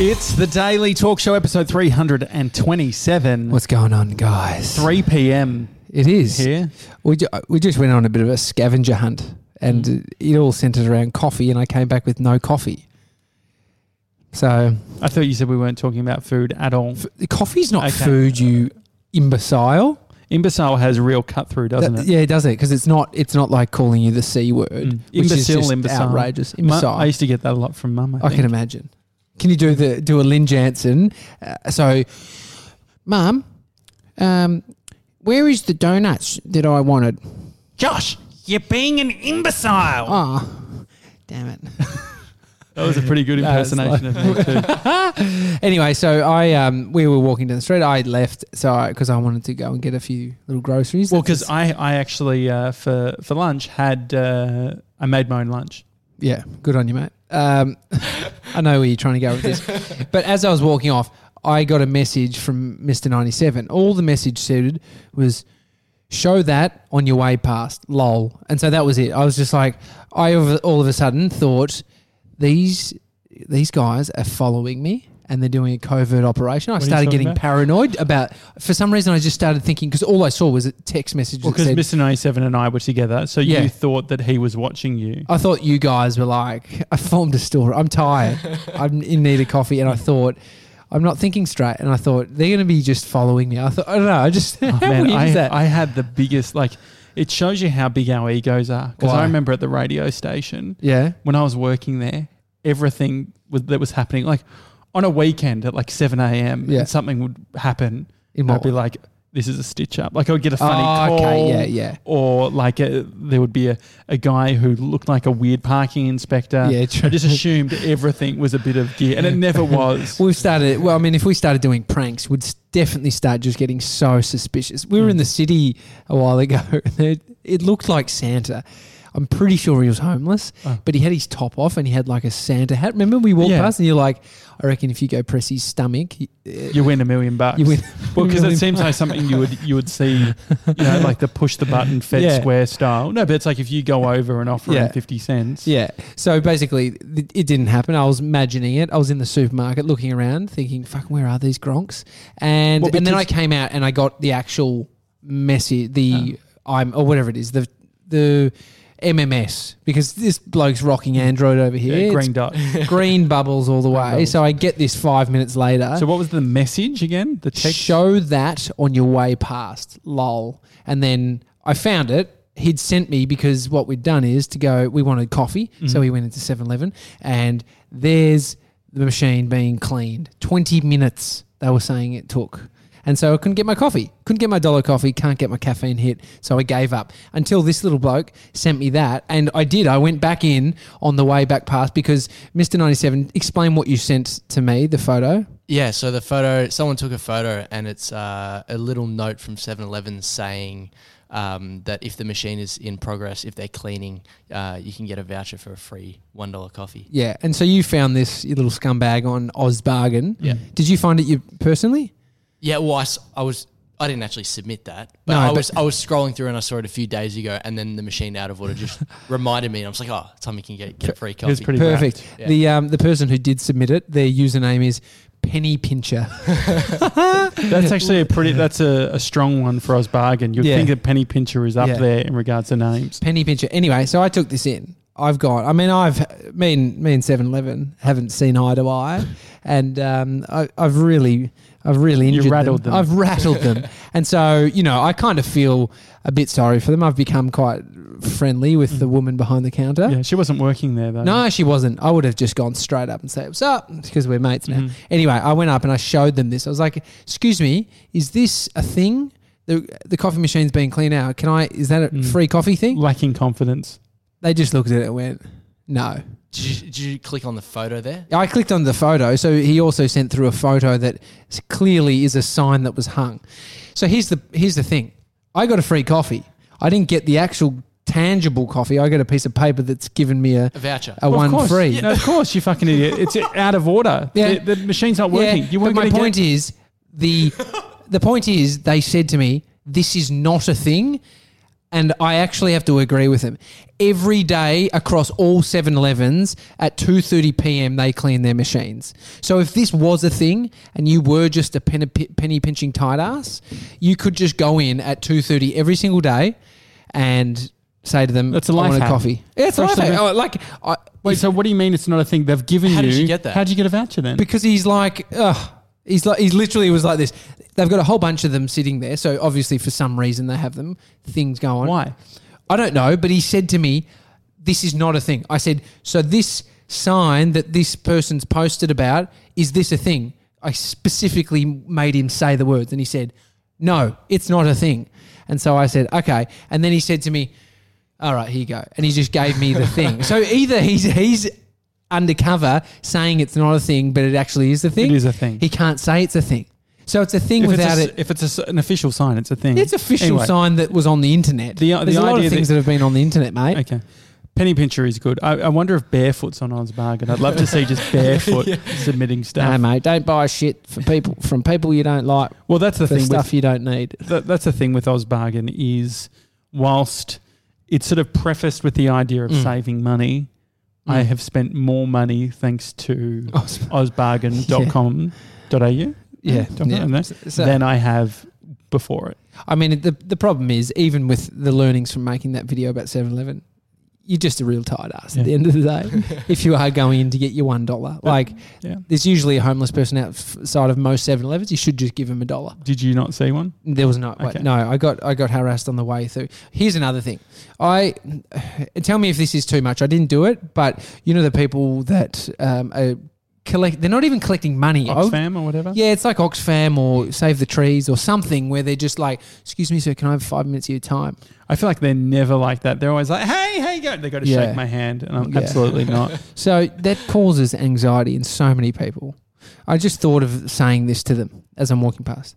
It's the Daily Talk Show, episode 327. What's going on, guys? 3 p.m. It is. Here. We just went on a bit of a scavenger hunt, and it all centred around coffee, and I came back with no coffee. So I thought you said we weren't talking about food at all. Coffee's not food, you imbecile. Imbecile has real cut through, doesn't it? Yeah, it does it, because it's not like calling you the C word. Which is just Imbecile. outrageous. Imbecile. I used to get that a lot from Mum, I can imagine. Can you do a Lynn Jansen? So, Mum, where is the donuts that I wanted? Josh, you're being an imbecile. Oh, damn it. That was a pretty good impersonation of me too. Anyway, so we were walking down the street. I left because I wanted to go and get a few little groceries. Well, because I actually for lunch had I made my own lunch. Yeah, good on you, mate. I know where you're trying to go with this. But as I was walking off, I got a message from Mr. 97. All the message said was, show that on your way past, lol. And so that was it. I was just like, I all of a sudden thought, these guys are following me and they're doing a covert operation. I started getting paranoid about, for some reason I just started thinking, because all I saw was a text message that said, because Mr. 97 and I were together, so you thought that he was watching you. I thought you guys were like, I formed a story. I'm tired. I'm in need of coffee. And I thought, I'm not thinking straight. And I thought, they're going to be just following me. I thought, I don't know. I just, I had the biggest, it shows you how big our egos are. Because I remember at the radio station, when I was working there, everything that was happening, on a weekend at 7 a.m. and something would happen, I'd be like, this is a stitch up. I would get a funny call. Okay, Or there would be a guy who looked like a weird parking inspector. Yeah, true. I just assumed everything was a bit of gear, and it never was. If we started doing pranks, we'd definitely start just getting so suspicious. We were in the city a while ago. It looked like Santa. I'm pretty sure he was homeless, but he had his top off and he had a Santa hat. Remember we walked past and you're like, I reckon if you go press his stomach, you win $1 million. You win. Well, because it seems like something you would see, the push the button Fed Square style. No, but it's if you go over and offer him 50 cents. Yeah. So basically, it didn't happen. I was imagining it. I was in the supermarket looking around, thinking, "Fuck, where are these gronks?" And then I came out and I got the actual message, or whatever it is, the MMS, because this bloke's rocking Android over here. Green dot. Green bubbles all the way. So I get this 5 minutes later. So what was the message again? The text? Show that on your way past, lol. And then I found it. He'd sent me, because what we'd done is we wanted coffee. Mm-hmm. So we went into 7-Eleven and there's the machine being cleaned. 20 minutes they were saying it took. And so I couldn't get my coffee. Couldn't get my dollar coffee. Can't get my caffeine hit. So I gave up until this little bloke sent me that. And I did. I went back in on the way back past, because Mr. 97, explain what you sent to me, the photo. Yeah, so the photo, someone took a photo and it's a little note from 7-Eleven saying that if the machine is in progress, if they're cleaning, you can get a voucher for a free $1 coffee. Yeah. And so you found this, you little scumbag, on OzBargain. Yeah. Did you find it you personally? Yeah, well, I didn't actually submit that, but I was scrolling through and I saw it a few days ago, and then the machine out of order just reminded me, and I was like, oh, Tommy can get a free coffee. It was pretty perfect. Yeah. The person who did submit it, their username is Penny Pincher. That's actually a strong one for OzBargain. You'd think that Penny Pincher is up there in regards to names. Penny Pincher. Anyway, so I took this in. Me and 7-Eleven haven't seen eye to eye, and I've really injured them. I've rattled them. And so, I kind of feel a bit sorry for them. I've become quite friendly with the woman behind the counter. Yeah, she wasn't working there though. No, she wasn't. I would have just gone straight up and said, "What's up?" because we're mates now. Anyway, I went up and I showed them this. I was like, "Excuse me, is this a thing? The coffee machine's being cleaned out. Is that a free coffee thing?" Lacking confidence. They just looked at it and went, "No." Did you click on the photo there? I clicked on the photo. So he also sent through a photo that clearly is a sign that was hung. So here's the thing. I got a free coffee. I didn't get the actual tangible coffee. I got a piece of paper that's given me a voucher. Free. Yeah. No, of course, you fucking idiot. It's out of order. Yeah. The machine's not working. Yeah, but my point is, the point is, they said to me, this is not a thing. And I actually have to agree with him. Every day across all 7-Elevens at 2:30 p.m. they clean their machines. So if this was a thing and you were just a penny pinching tight ass, you could just go in at 2:30 every single day and say to them, "That's a I life want a hack. coffee." Yeah, it's a life hack. Wait, so what do you mean it's not a thing? They've given you. How did you get that? How did you get a voucher then? Because he's like, he literally was like this. They've got a whole bunch of them sitting there. So obviously for some reason they have them, things going. Why? I don't know. But he said to me, this is not a thing. I said, so this sign that this person's posted about, is this a thing? I specifically made him say the words and he said, no, it's not a thing. And so I said, okay. And then he said to me, all right, here you go. And he just gave me the thing. So either he's undercover saying it's not a thing, but it actually is a thing. It is a thing. He can't say it's a thing. So it's a thing without it. If it's an official sign, it's a thing. It's official Anyway, sign that was on the internet. There's a lot of things that have been on the internet, mate. Okay. Penny pincher is good. I wonder if Barefoot's on Oz Bargain. I'd love to see just Barefoot submitting stuff. No, mate, don't buy shit from people you don't like. Well, that's the thing. Stuff you don't need. That's the thing with Oz Bargain is whilst it's sort of prefaced with the idea of saving money, I have spent more money thanks to ozbargain.com.au. Yeah. Than I have before it. I mean, the problem is, even with the learnings from making that video about 7-Eleven, you're just a real tight ass at the end of the day. If you are going in to get your $1, there's usually a homeless person outside of most 7-Elevens. You should just give them $1. Did you not see one? There was not. Okay. No, I got harassed on the way through. Here's another thing. Tell me if this is too much. I didn't do it, but you know the people that they're not even collecting money. Oxfam or whatever? Yeah, it's like Oxfam or Save the Trees or something where they're just like, excuse me, sir, can I have 5 minutes of your time? I feel like they're never like that. They're always like, hey, how you going? They got to shake my hand, and I'm absolutely not. So that causes anxiety in so many people. I just thought of saying this to them as I'm walking past.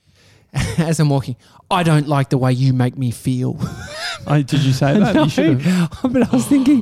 As I'm walking, I don't like the way you make me feel. Did you say that? No, you should have. But I was thinking,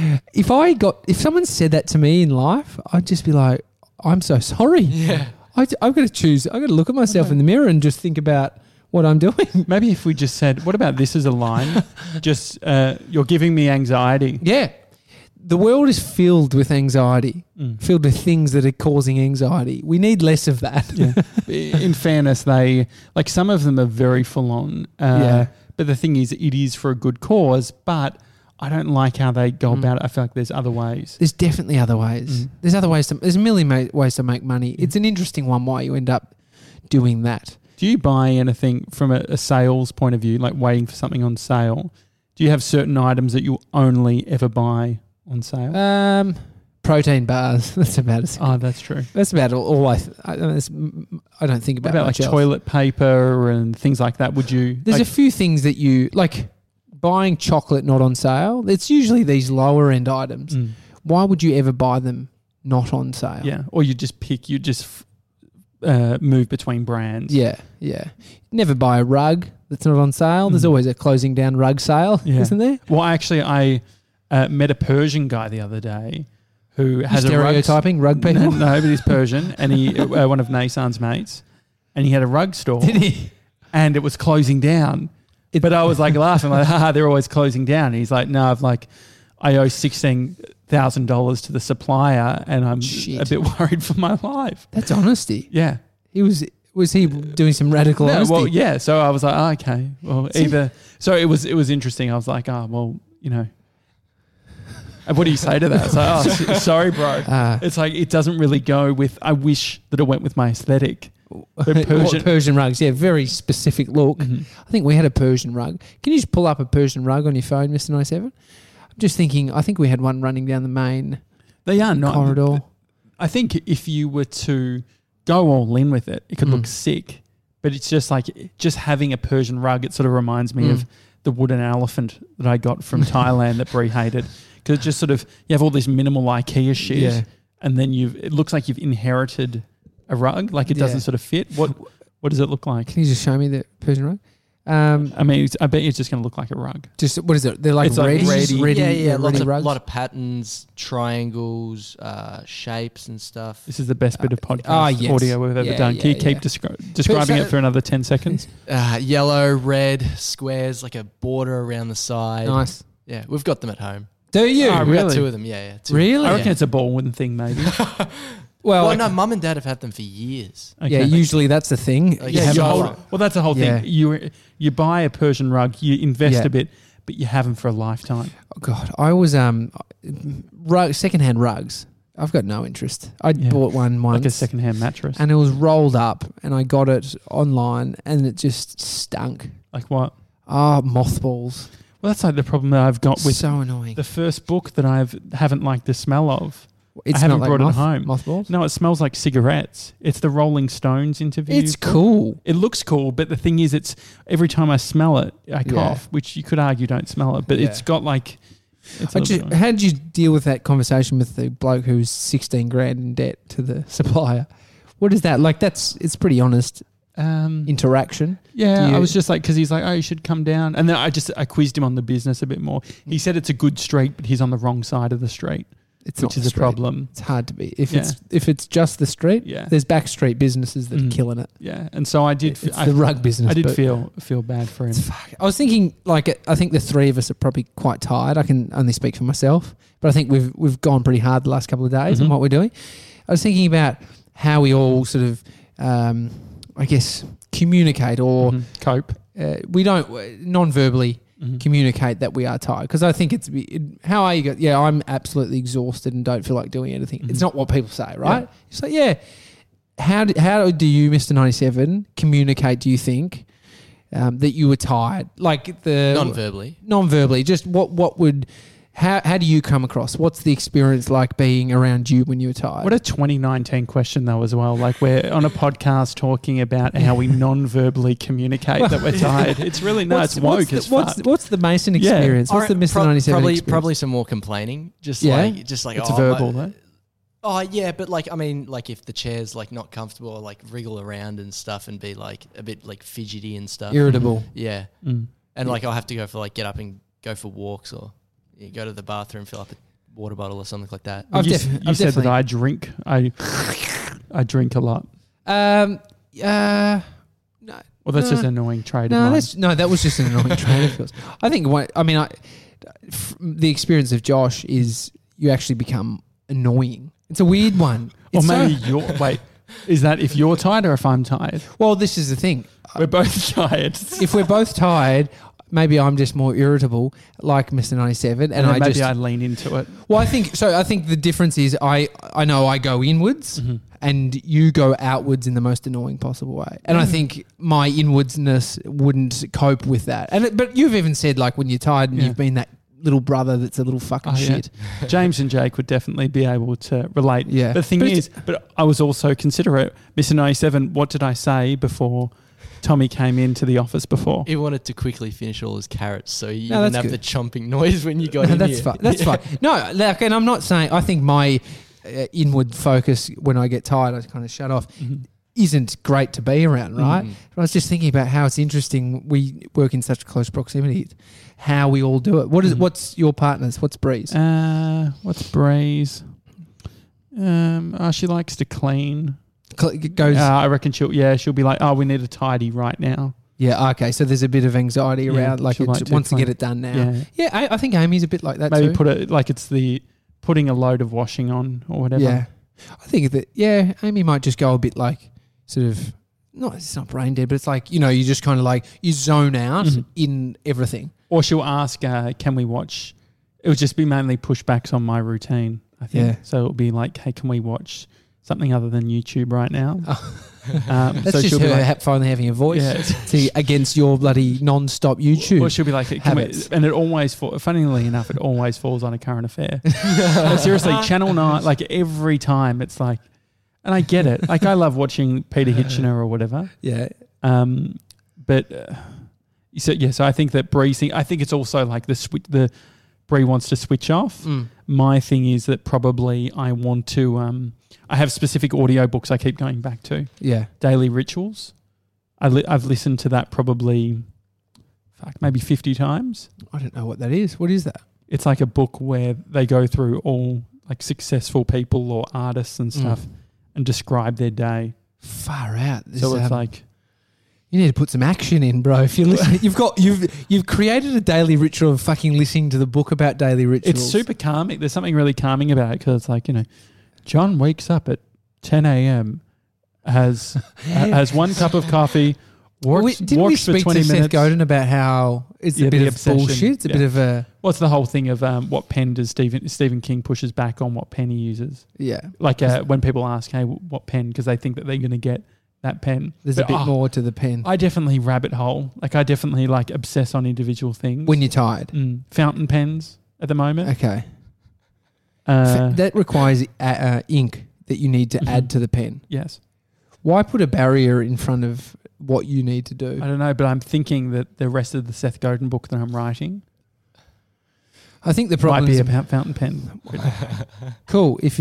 if someone said that to me in life, I'd just be like, I'm so sorry. Yeah. I've got to choose. I've got to look at myself in the mirror and just think about what I'm doing. Maybe if we just said, what about this as a line? Just, you're giving me anxiety. Yeah. The world is filled with anxiety, filled with things that are causing anxiety. We need less of that. Yeah. In fairness, some of them are very full on. But the thing is, it is for a good cause, but I don't like how they go about it. I feel like there's other ways. There's definitely other ways. There's other ways. There's a million ways to make money. It's an interesting one why you end up doing that. Do you buy anything from a sales point of view, like waiting for something on sale? Do you have certain items that you only ever buy on sale? Protein bars. That's about it. Oh, that's true. That's about all I don't think about. What about much like else. toilet paper and things like that? Would you? There's a few things that you like buying chocolate not on sale. It's usually these lower end items. Why would you ever buy them not on sale? Yeah, or you just move between brands. Yeah. Never buy a rug that's not on sale. There's always a closing down rug sale, isn't there? Well, actually, I met a Persian guy the other day who has stereotyping rug people. No, but he's Persian, and he one of Nasan's mates, and he had a rug store. Did he? And it was closing down. But I was like laughing, like, haha, they're always closing down. And he's like, no, I owe $16,000 to the supplier, and I'm a bit worried for my life. That's honesty. Yeah. Was he doing some radical honesty? Well, yeah. So I was like, oh, okay. Well, so it was interesting. I was like, oh, well, you know. And what do you say to that? It's like, oh, sorry, bro. It's like, it doesn't really go with, I wish that it went with my aesthetic. Persian rugs, yeah, very specific look. I think we had a Persian rug. Can you just pull up a Persian rug on your phone, Mr. 97? I'm just thinking, I think we had one running down the main corridor. I think if you were to go all in with it, it could look sick. But it's just like, just having a Persian rug, it sort of reminds me of the wooden elephant that I got from Thailand that Brie hated. Because it's just sort of, you have all this minimal IKEA shit, and then it looks like you've inherited a rug, like it doesn't sort of fit. What does it look like? Can you just show me the Persian rug? I mean, I bet it's just going to look like a rug. Just what is it? They're like It's like ready, Yeah, ready a rugs. lot of patterns, triangles, shapes and stuff. This is the best bit of podcast audio we've ever done. Can you keep describing it for another 10 seconds? Yellow, red, squares, like a border around the side. Nice. Yeah, we've got them at home. Do you? Oh, We've really? got two of them, yeah. Two. Really? I reckon it's a ballroom thing, maybe. Well, no, Mum and Dad have had them for years. Okay. Yeah, usually that's the thing. Like, Yeah, well, that's the whole thing. You buy a Persian rug, you invest a bit, but you have them for a lifetime. Oh God, I was secondhand rugs. I've got no interest. I bought one once, like a secondhand mattress, and it was rolled up, and I got it online, and it just stunk. Like what? Oh, mothballs. Well, that's like the problem that I've got with so annoying. The first book that I haven't liked the smell of. It's I haven't not brought like it home. Mothballs? No, it smells like cigarettes. It's the Rolling Stones interview. It's cool. It looks cool, but the thing is, it's every time I smell it, I cough, which you could argue don't smell it, but it's got like... How did you deal with that conversation with the bloke who's 16 grand in debt to the supplier? What is that? Like, it's pretty honest interaction. Yeah, I was just like, because he's like, oh, you should come down. And then I quizzed him on the business a bit more. He said it's a good street, but he's on the wrong side of the street. Which is a problem. It's hard to be. If it's just the street, there's back street businesses that are killing it. Yeah, and so I did... It's the rug business. I did feel bad for him. I was thinking, like, I think the three of us are probably quite tired. I can only speak for myself, but I think we've gone pretty hard the last couple of days on what we're doing. I was thinking about how we all sort of, I guess, communicate or... cope. We don't, non-verbally... communicate that we are tired, because I think how are you? I'm absolutely exhausted and don't feel like doing anything. It's not what people say, right? It's like, how do you, Mr. 97, communicate? Do you think that you were tired, like the non-verbally? Just what would? How do you come across? What's the experience like being around you when you were tired? What a 2019 question though as well. Like we're on a podcast talking about how we non-verbally communicate that we're tired. It's really it's woke as fuck. What's the Mason experience? What's the Mr. 97 experience? Probably some more complaining. Just like it's verbal though. Oh yeah, but like I mean, like if the chair's like not comfortable, or like wriggle around and stuff, and be like a bit like fidgety and stuff, irritable. Yeah, and like I'll have to go for like get up and go for walks, or go to the bathroom, fill up a water bottle or something like that. You said that I drink. I drink a lot. No. Well, that's just an annoying trait. That was just an annoying trait of yours. I think. The experience of Josh is you actually become annoying. It's a weird one. Or maybe wait. Is that if you're tired or if I'm tired? Well, this is the thing. We're both tired. If we're both tired, maybe I'm just more irritable, like Mr. 97, and I lean into it. Well, I think so. I think the difference is I know I go inwards, and you go outwards in the most annoying possible way. And I think my inwardsness wouldn't cope with that. But you've even said like when you're tired and you've been that little brother that's a little fucking shit. Yeah. James and Jake would definitely be able to relate. Yeah. The thing is, I was also considerate. Mr. 97, what did I say before Tommy came into the office before? He wanted to quickly finish all his carrots, so you didn't have the chomping noise when you got in that's here. Fine. That's fine. No, like, and I'm not saying, I think my inward focus when I get tired, I kind of shut off, isn't great to be around, right? But I was just thinking about how it's interesting. We work in such close proximity. How we all do it. What's your partner's? What's Bree's? What's Bree's? She likes to clean. I reckon she'll be like, oh, we need a tidy right now. Yeah, okay. So there's a bit of anxiety around, like it wants to get it done now. Yeah, I think Amy's a bit like that. Maybe too. put it like it's the putting a load of washing on or whatever. Yeah, I think that. Yeah, Amy might just go a bit like sort of. It's not brain dead, but it's like, you just kind of like you zone out in everything. Or she'll ask, can we watch? It would just be mainly pushbacks on my routine, I think. Yeah. So it'll be like, hey, can we watch something other than YouTube right now? That's so just her finally having a voice against your bloody non-stop YouTube. Or she'll be like, and it always, funnily enough, it always falls on a current affair. Seriously, Channel 9, like every time it's like, and I get it. Like I love watching Peter Hitchener or whatever. Yeah. So I think that Bree thing, I think it's also like the Bree wants to switch off. My thing is that probably I want to, I have specific audio books I keep going back to. Yeah. Daily Rituals. I've listened to that probably maybe 50 times. I don't know what that is. What is that? It's like a book where they go through all like successful people or artists and stuff and describe their day. Far out. So it's like... You need to put some action in, bro. If you're listening, you've created a daily ritual of fucking listening to the book about daily rituals. It's super calming. There's something really calming about it because it's like, John wakes up at 10 a.m., has 1 cup of coffee, walks Didn't we for speak 20 to minutes. Seth Godin about how it's a bit of obsession. bullshit? It's a bit of a... What's the whole thing of what pen does Stephen King pushes back on what pen he uses? Yeah. Like when people ask, hey, what pen? Because they think that they're going to get that pen. There's a bit more to the pen. I definitely rabbit hole. Like I definitely obsess on individual things. When you're tired. Fountain pens at the moment. Okay. That requires ink that you need to add to the pen. Yes. Why put a barrier in front of what you need to do? I don't know, but I'm thinking that the rest of the Seth Godin book that I'm writing I think the problem might be is about fountain pen. Cool. I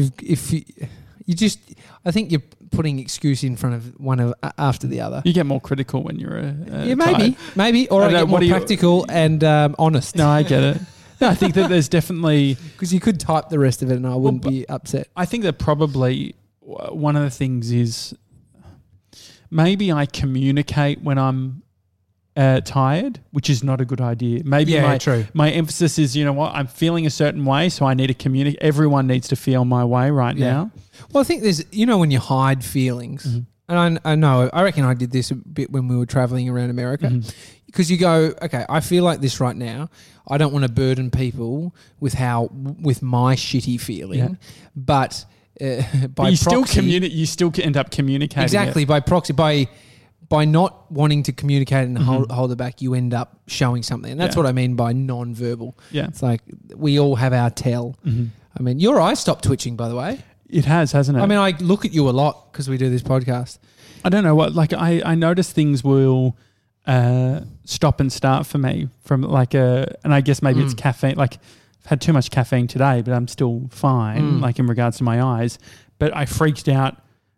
think you're putting excuse in front of one after the other. You get more critical when you're maybe, or I get more practical and honest. No, I get it. No, I think that there's definitely... Because you could type the rest of it and I wouldn't be upset. I think that probably one of the things is maybe I communicate when I'm tired, which is not a good idea. Maybe my emphasis is, I'm feeling a certain way, so I need to communicate. Everyone needs to feel my way right now. Well, I think there's, when you hide feelings, and I reckon I did this a bit when we were traveling around America, because you go, okay, I feel like this right now. I don't want to burden people with my shitty feeling, but by you proxy, you still end up communicating exactly by proxy by not wanting to communicate and hold it back, you end up showing something, and that's what I mean by non-verbal. Yeah, it's like we all have our tell. I mean, your eye stopped twitching, by the way. It has, hasn't it? I mean, I look at you a lot because we do this podcast. I don't know what, I notice things will stop and start for me from and I guess maybe it's caffeine. Like I've had too much caffeine today, but I'm still fine, in regards to my eyes. But I freaked out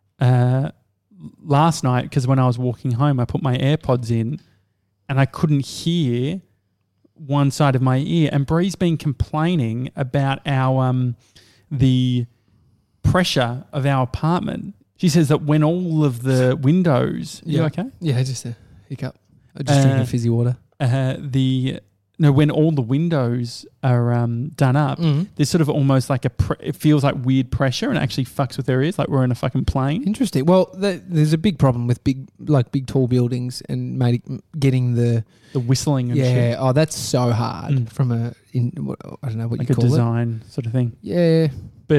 last night because when I was walking home, I put my AirPods in and I couldn't hear one side of my ear. And Bree's been complaining about the pressure of our apartment. She says that when all of the windows... You okay? Yeah, just a hiccup. I just drinking fizzy water. When all the windows are done up, there's sort of almost like it feels like weird pressure and actually fucks with their ears, like we're in a fucking plane. Interesting. Well, there's a big problem with big tall buildings and getting the whistling and shit. Yeah, oh, that's so hard from I don't know what like you call it. Like a design sort of thing. Yeah. But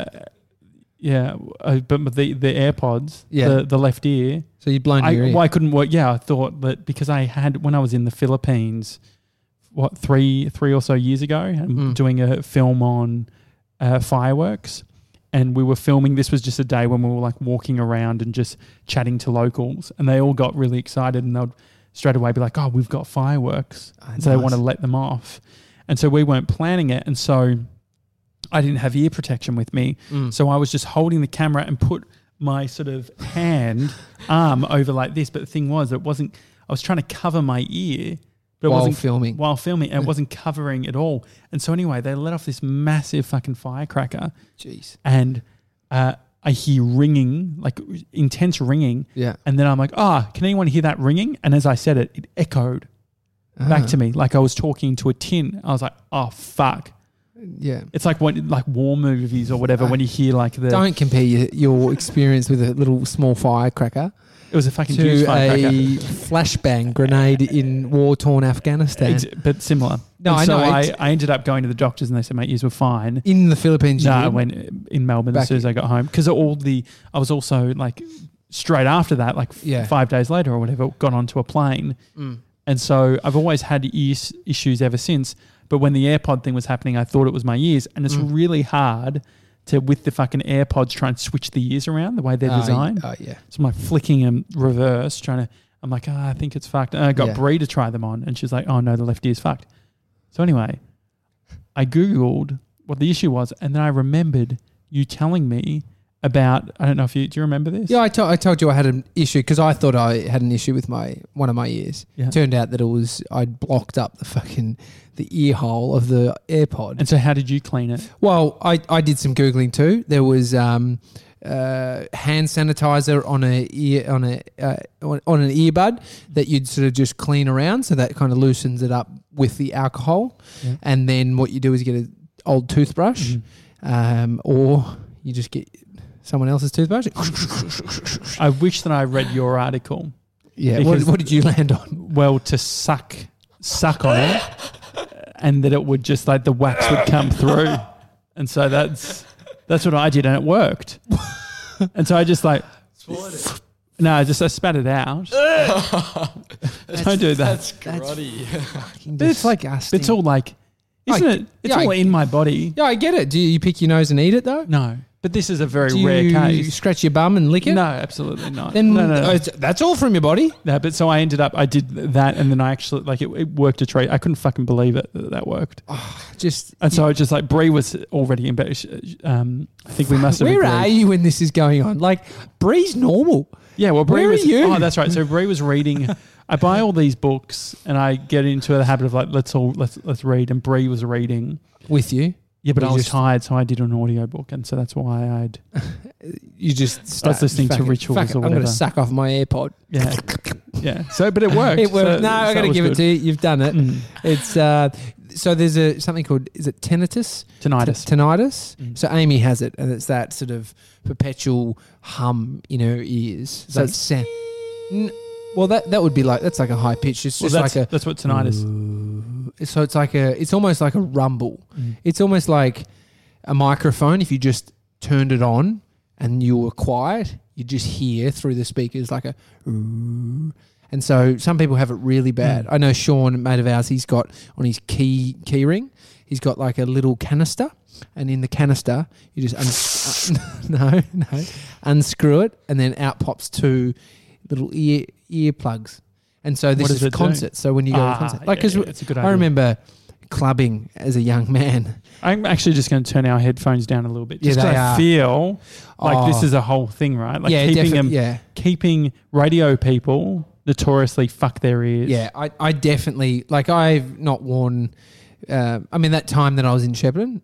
but the AirPods, the left ear. So you'd blown your ear. Well, I couldn't work. Yeah, I thought that because when I was in the Philippines, three or so years ago, doing a film on fireworks, and we were filming. This was just a day when we were walking around and just chatting to locals, and they all got really excited, and they'd straight away be like, "Oh, we've got fireworks," so they want to let them off, and so we weren't planning it, and so I didn't have ear protection with me, so I was just holding the camera and put my sort of arm over like this. But the thing was, I was trying to cover my ear. But while filming, and it wasn't covering at all. And so anyway, they let off this massive fucking firecracker. Jeez. And I hear ringing, like intense ringing. Yeah. And then I'm like, can anyone hear that ringing? And as I said it, it echoed back to me like I was talking to a tin. I was like, oh, fuck. Yeah. It's like war movies or whatever when you hear Don't compare your experience with a little small firecracker. It was a fucking huge firecracker. A flashbang grenade in war-torn Afghanistan. But similar. No, I know. I ended up going to the doctors and they said my ears were fine. In the Philippines? No, I went in Melbourne as soon as I got home. Because I was also straight after that, 5 days later or whatever, got onto a plane. And so I've always had ear issues ever since. But when the AirPod thing was happening, I thought it was my ears. And it's really hard to, with the fucking AirPods, try and switch the ears around the way they're designed. Oh, yeah. So I'm flicking them reverse, I'm like, I think it's fucked. And I got Brie to try them on, and she's like, oh no, the left ear's fucked. So anyway, I Googled what the issue was, and then I remembered you telling me about, I don't know if do you remember this? Yeah, I told you I had an issue because I thought I had an issue with one of my ears. Yeah. Turned out that I'd blocked up the ear hole of the AirPod. And so how did you clean it? Well, I did some Googling too. There was hand sanitizer on an earbud that you'd sort of just clean around, so that kind of loosens it up with the alcohol. Yeah. And then what you do is get an old toothbrush, or you just get someone else's toothbrush. I wish that I read your article. Yeah. What did you land on? Well, to suck on it, and that it would just like the wax would come through, and so that's what I did, and it worked. And so I just like no, I spat it out. Don't do that. That's grotty. But it's like disgusting. it's all like, isn't it? It's all in my body. Yeah, I get it. Do you pick your nose and eat it though? No, but this is a very Do rare you case. scratch your bum and lick it? No, absolutely not. Then No. that's all from your body. No, but so I did that, and then I actually like it worked a treat. I couldn't fucking believe it that worked. And so I just like Bree was already in bed. I think we must have. Where agreed. are you when this is going on? Like Bree's normal. Yeah, well, Bree Where was. are you? Oh, that's right. So Bree was reading. I buy all these books, and I get into the habit of like let's read. And Bree was reading With you. Yeah, but I was tired, so I did an audiobook, and so that's why I was listening to Rituals or whatever. I'm going to suck off my AirPod. Yeah, yeah. So, but it worked. It worked. So, I got to give it to you. You've done it. It's so there's something called, is it tinnitus? Tinnitus. So Amy has it, and it's that sort of perpetual hum in her ears. So it's well, that would be like, that's like a high pitch. It's just that's what tinnitus. So it's like it's almost like a rumble. It's almost like a microphone. If you just turned it on and you were quiet, you just hear through the speakers like a. And so some people have it really bad. I know Sean, a mate of ours, he's got on his key ring, he's got like a little canister, and in the canister you just unscrew it, and then out pops two little ear plugs. And so this is concert. So when you go to a concert, like, because it's a good idea. I remember clubbing as a young man. I'm actually just going to turn our headphones down a little bit. Just Yeah, I feel like this is a whole thing, right? Like keeping radio people notoriously fuck their ears. Yeah, I definitely, like, I've not worn, I mean, that time that I was in Shepparton,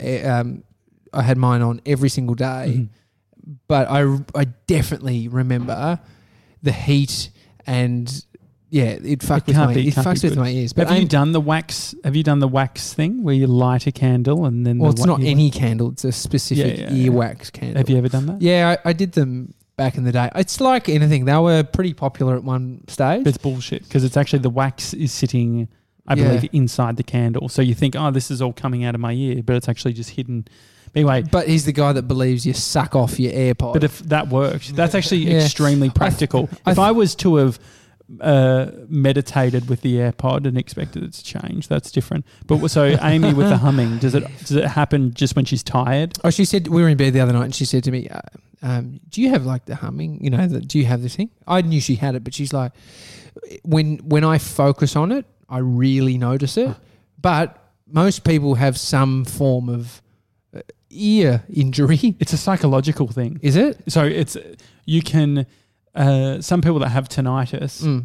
I had mine on every single day, but I definitely remember the heat and it fucks with my ears. But have you done the wax? Have you done the wax thing where you light a candle and then? Well, it's not any candle; it's a specific wax candle. Have you ever done that? Yeah, I did them back in the day. It's like anything; they were pretty popular at one stage. But it's bullshit because it's actually the wax is sitting, I believe, inside the candle. So you think, oh, this is all coming out of my ear, but it's actually just hidden. Anyway, but he's the guy that believes you suck off your AirPod. But if that works, that's actually extremely practical. If I was to have meditated with the AirPod and expected it to change, that's different. But so Amy with the humming, does it happen just when she's tired? Oh, she said, we were in bed the other night, and she said to me, do you have like the humming, do you have this thing? I knew she had it, but she's like, when I focus on it, I really notice it. But most people have some form of ear injury. It's a psychological thing. Is it? So you can some people that have tinnitus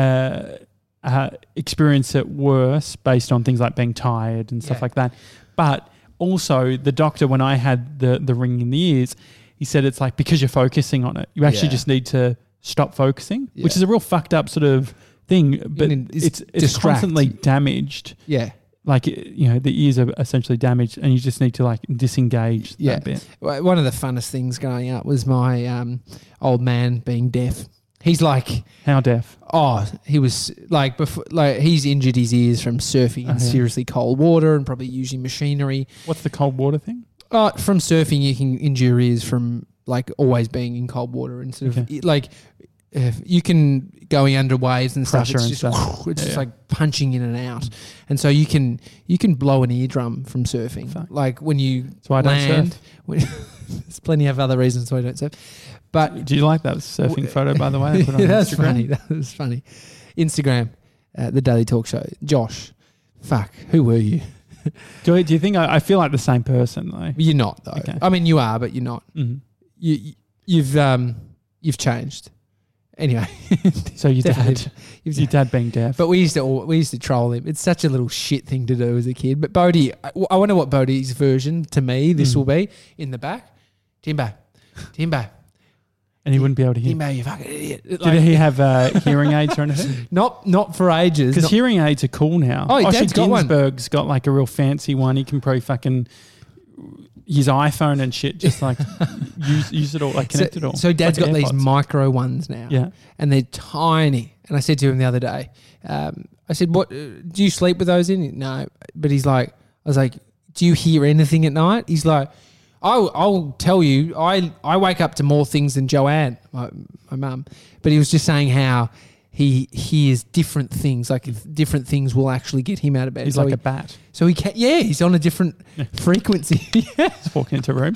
experience it worse based on things like being tired and stuff like that. But also the doctor, when I had the ring in the ears, he said it's like because you're focusing on it, you actually just need to stop focusing, which is a real fucked up sort of thing. But it's constantly damaged. Yeah. Like, the ears are essentially damaged and you just need to like disengage that bit. One of the funnest things growing up was my old man being deaf. He's like... How deaf? Oh, he was like, before, like he's injured his ears from surfing in seriously cold water and probably using machinery. What's the cold water thing? From surfing, you can injure your ears from like always being in cold water and sort of like... you can going under waves and stuff. It's just like punching in and out, and so you can blow an eardrum from surfing. Fuck. Like when you land. There's plenty of other reasons why I don't surf. But do you like that surfing photo, by the way? I put on that's Instagram. Funny. That was funny. Instagram, the Daily Talk Show. Josh, fuck, who were you? Do you think I feel like the same person though? You're not though. Okay. I mean, you are, but you're not. Mm-hmm. you've changed. Anyway, so your dad being deaf. But we used to troll him. It's such a little shit thing to do as a kid. But Bodie, I wonder what Bodie's version to me this will be in the back. Timbo, and he wouldn't be able to hear. Timbo, you fucking idiot. Did he have hearing aids or anything? Not for ages. Because hearing aids are cool now. Oh, Dad's got one. Ginsberg's got like a real fancy one. He can probably fucking his iPhone and shit, just like use it all, like connect it all. So Dad's like got these micro ones now. Yeah. And they're tiny. And I said to him the other day, I said, "What do you sleep with those in?" No. But he's like, I was like, "Do you hear anything at night?" He's like, I'll tell you, I wake up to more things than Joanne, my mum. But he was just saying how he hears different things, like different things will actually get him out of bed. He's like a bat. So he's on a different frequency. Just walking into rooms.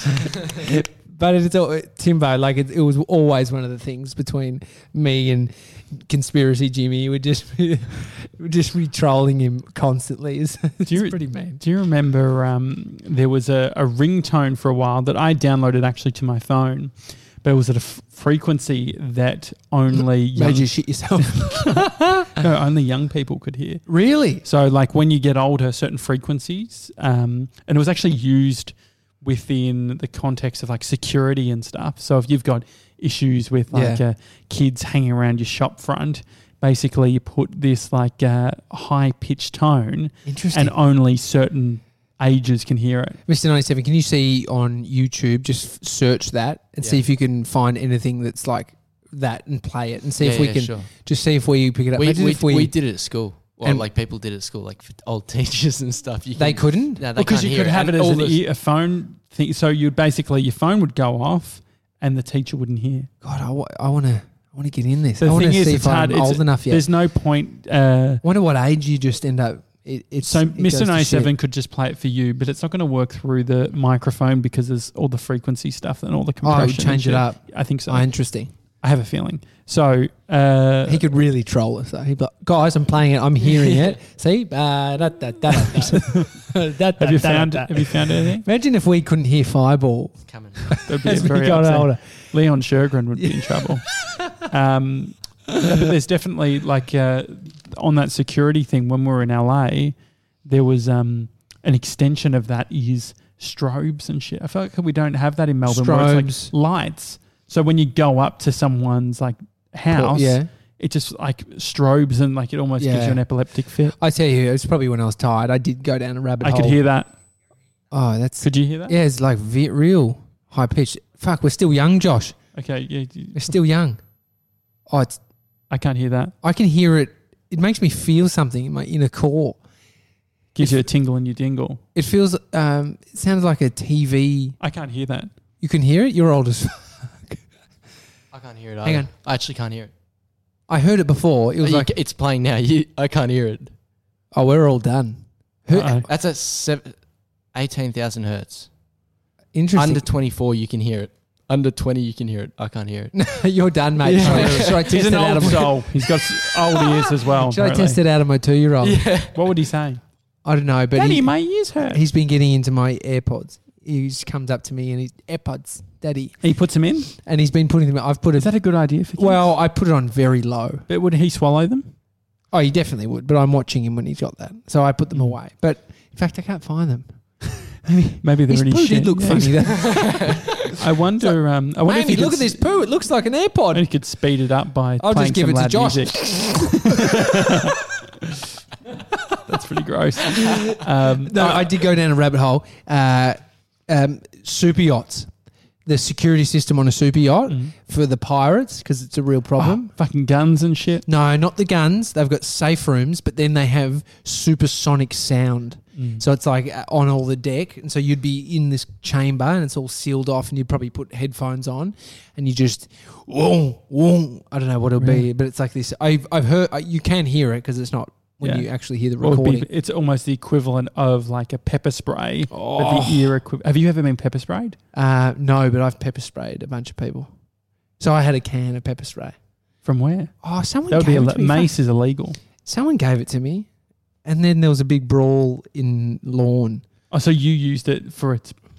But it's all, Timbo, like it was always one of the things between me and Conspiracy Jimmy. We'd just be trolling him constantly. It's pretty mean. Do you remember there was a ringtone for a while that I downloaded actually to my phone, but it was at a frequency that only made you shit yourself. No, only young people could hear. Really? So like when you get older, certain frequencies, and it was actually used within the context of like security and stuff. So if you've got issues with like kids hanging around your shop front, basically you put this like high pitched tone, and only certain ages can hear it. Mr. 97, can you see on YouTube, just search that and see if you can find anything that's like that and play it and see if we can just see if we pick it up. We did it at school. Or like people did at school, like for old teachers and stuff. They couldn't? No, they because you could have it as a phone thing. So you'd basically, your phone would go off and the teacher wouldn't hear. God, I want to get in this. So I want to see it's if hard. I'm old enough yet. There's no point. I wonder what age you just end up. So Mr. 97 could just play it for you, but it's not going to work through the microphone because there's all the frequency stuff and all the compression. Change it up. I think so. Oh, interesting. I have a feeling. So he could really troll us though. He'd be like, "Guys, I'm playing it. I'm hearing it. See? Have you found anything? Imagine if we couldn't hear Fireball. It's coming. That'd be very older. Leon Shergren would be in trouble. But there's definitely like on that security thing when we were in LA, there was an extension of that is strobes and shit. I feel like we don't have that in Melbourne. Where it's like lights. So when you go up to someone's like house, it just like strobes and like it almost gives you an epileptic fit. I tell you, it was probably when I was tired. I did go down a rabbit hole. I could hear that. Oh, that's... Could you hear that? Yeah, it's like real high pitched. Fuck, we're still young, Josh. Okay, yeah. We're still young. Oh, I can't hear that. I can hear it. It makes me feel something in my inner core. Gives you a tingle in your dingle. It feels... it sounds like a TV... I can't hear that. You can hear it? You're old as fuck. I can't hear it either. Hang on. I actually can't hear it. I heard it before. It was like... It's playing now. I can't hear it. Oh, we're all done. That's at 18,000 hertz. Interesting. Under 24, you can hear it. Under 20, you can hear it. I can't hear it. You're done, mate. Yeah. Should I test He's it an out old of soul. He's got old ears as well. Should apparently. I test it out of my 2-year-old? Yeah. What would he say? I don't know, but Daddy, my ears hurt. He's been getting into my AirPods. He just comes up to me and he's AirPods, Daddy. He puts them in, and he's been putting them. Is that a good idea for kids? Well, I put it on very low. But would he swallow them? Oh, he definitely would. But I'm watching him when he's got that, so I put them away. But in fact, I can't find them. Maybe they're really shit. Did look funny. I wonder. Amy, look at this poo. It looks like an AirPod. And you could speed it up by. I'll just give it to Josh. That's pretty gross. I did go down a rabbit hole. Super yachts. The security system on a super yacht for the pirates, because it's a real problem. Fucking guns and shit. No, not the guns. They've got safe rooms, but then they have supersonic sound. So it's like on all the deck. And so you'd be in this chamber and it's all sealed off and you'd probably put headphones on and you just, whoa, whoa. I don't know what it'll be, but it's like this. I've heard, you can hear it because it's not when you actually hear the recording. It's almost the equivalent of like a pepper spray. But the ear Have you ever been pepper sprayed? No, but I've pepper sprayed a bunch of people. So I had a can of pepper spray. From where? Oh, someone gave it to me. Mace is illegal. Someone gave it to me. And then there was a big brawl in Lawn. Oh, so you used it for its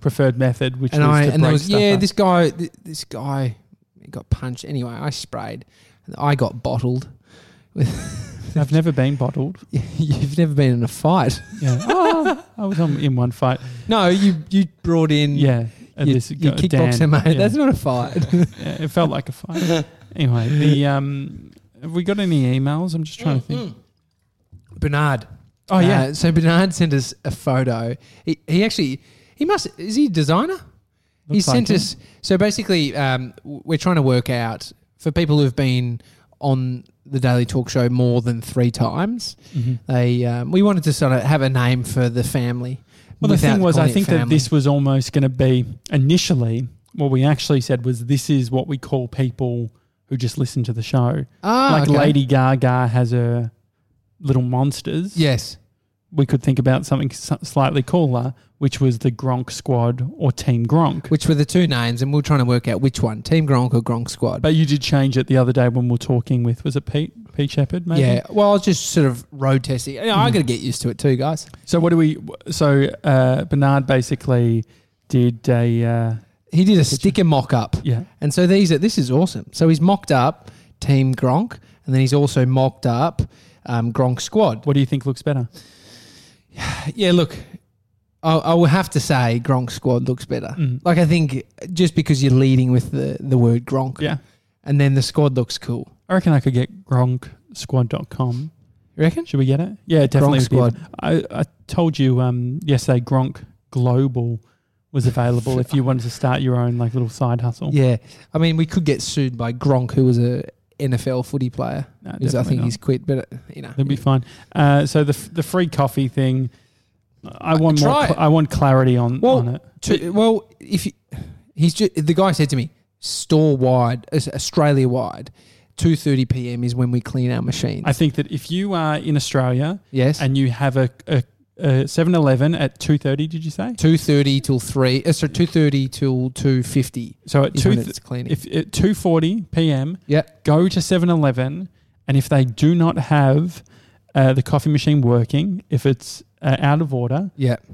preferred method, which was to there break was stuff up. this guy got punched. Anyway, I sprayed. I got bottled. I've never been bottled. You've never been in a fight. Yeah. Oh, I was in one fight. No, you brought in. Yeah. You kickboxer, mate. Yeah. That's not a fight. Yeah, it felt like a fight. Anyway, have we got any emails? I'm just trying to think. Bernard. Oh yeah. So Bernard sent us a photo. Is he a designer? He sent us. So basically, we're trying to work out for people who've been on the Daily Talk Show more than 3 times. Mm-hmm. We wanted to sort of have a name for the family. Well, the thing was, I think that this was almost going to be initially what we actually said was this is what we call people who just listen to the show. Okay. Lady Gaga has her little monsters. Yes. We could think about something slightly cooler, which was the Gronk Squad or Team Gronk. Which were the 2 names, and we were trying to work out which one, Team Gronk or Gronk Squad. But you did change it the other day when we were talking with, was it Pete Shepherd, maybe? Yeah, well, I was just sort of road testing. I got to get used to it too, guys. So Bernard basically did a... he did a sticker mock-up. Yeah. And so this is awesome. So he's mocked up Team Gronk, and then he's also mocked up Gronk Squad. What do you think looks better? Yeah, look, I will have to say Gronk Squad looks better. Like, I think just because you're leading with the word Gronk. Yeah. And then the squad looks cool. I reckon I could get gronksquad.com. You reckon? Should we get it? Yeah, definitely. Gronk Squad. I told you yesterday Gronk Global was available if you wanted to start your own like little side hustle. Yeah. I mean, we could get sued by Gronk, who was a NFL footy player. No, I think he's quit, but that'll be fine. So the free coffee thing, I want clarity on it. The guy said to me, store wide, Australia wide, 2:30 p.m. is when we clean our machines. I think that if you are in Australia, yes, and you have a 7-Eleven at 2:30, did you say 2:30 till 3? So 2:30 till 2:50. So at 2:40 p.m. Go to 7-Eleven, and if they do not have the coffee machine working, if it's out of order,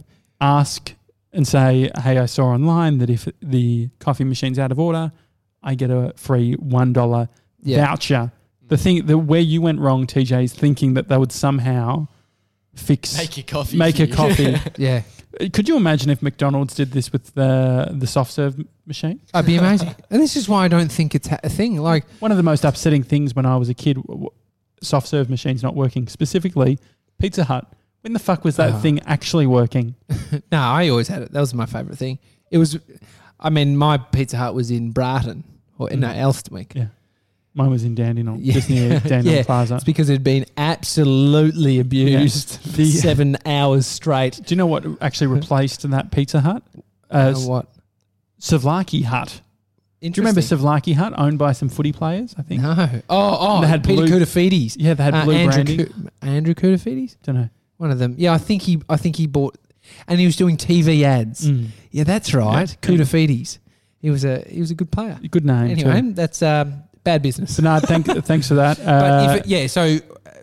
ask and say, "Hey, I saw online that if the coffee machine's out of order, I get a free $1 voucher." The thing where you went wrong, TJ, is thinking that they would somehow make a coffee. Yeah. Could you imagine if McDonald's did this with the soft serve machine? That'd be amazing. And this is why I don't think it's a thing. Like, one of the most upsetting things when I was a kid, soft serve machines not working. Specifically, Pizza Hut. When the fuck was that thing actually working? No, I always had it. That was my favourite thing. It was, I mean, my Pizza Hut was in Brighton or Elsternwick. Yeah. Mine was in Dandenong, just near Dandenong Plaza. It's because it had been absolutely abused for 7 hours straight. Do you know what actually replaced that Pizza Hut? What? Souvlaki Hut. Do you remember Souvlaki Hut, owned by some footy players, I think? No. Oh, they had Peter Koutafidis. Yeah, they had blue branding. Andrew Koutafidis? Don't know. One of them. Yeah, I think he bought, and he was doing TV ads. Yeah, that's right. Yeah. Koutafidis. He was a good player. Good name. Anyway, too. That's bad business. Bernard, thanks for that. So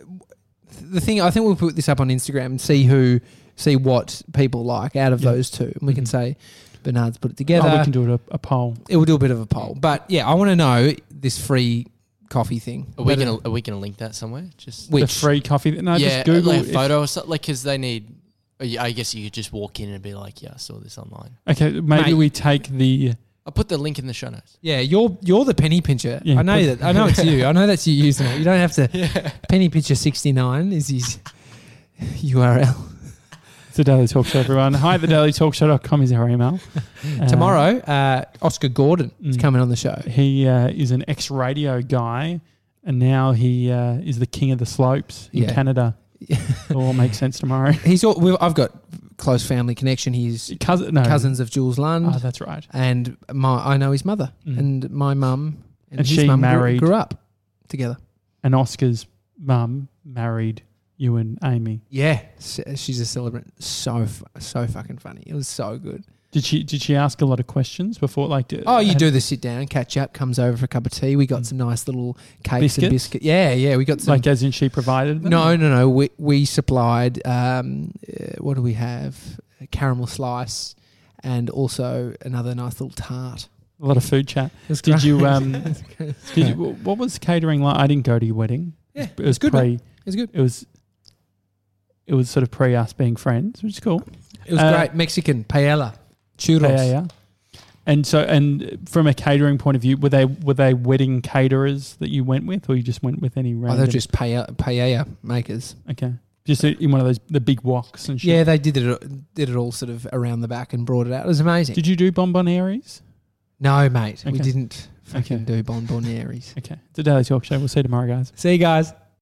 the thing, I think we'll put this up on Instagram and see what people like out of those two, and we can say Bernard's put it together. We can do it a poll. It will do a bit of a poll, but yeah, I want to know this free coffee thing. Are we gonna link that somewhere? Just the free coffee. No, just Google like a photo or something. Like, because they need. I guess you could just walk in and be like, "Yeah, I saw this online." Okay, maybe we take the. I'll put the link in the show notes. Yeah, you're the penny pincher. Yeah, I know that. I know it's you. I know that's you using it. You don't have to. Yeah. Penny pincher 69 is his URL. It's the Daily Talk Show, everyone. Hi, thedailytalkshow.com is our email. Tomorrow, Oscar Gordon is coming on the show. He is an ex-radio guy, and now he is the king of the slopes in Canada. It all makes sense tomorrow. I've got close family connection. He's cousins of Jules Lund. Oh, that's right. And I know his mother, and my mum and his she mum grew up together. And Oscar's mum married you and Amy. Yeah, she's a celebrant. So fucking funny. It was so good. Did she ask a lot of questions before? You do the sit down, catch up, comes over for a cup of tea. We got some nice little cakes and biscuits. Yeah, we got some. Like, as in she provided them? No. We supplied, what do we have? A caramel slice and also another nice little tart. A lot of food chat. Did you? What was catering like? I didn't go to your wedding. Yeah, it was good. It was good. It was sort of pre us being friends, which is cool. It was great. Mexican paella, churros. Paella. And from a catering point of view, were they wedding caterers that you went with, or you just went with any random? They're just paella makers. Okay, just in one of the big woks and shit. Yeah, they did it all sort of around the back and brought it out. It was amazing. Did you do bonbonnieries? No, mate. Okay. We didn't fucking do bonbonnieries. Okay, it's a Daily Talk Show. We'll see you tomorrow, guys. See you guys.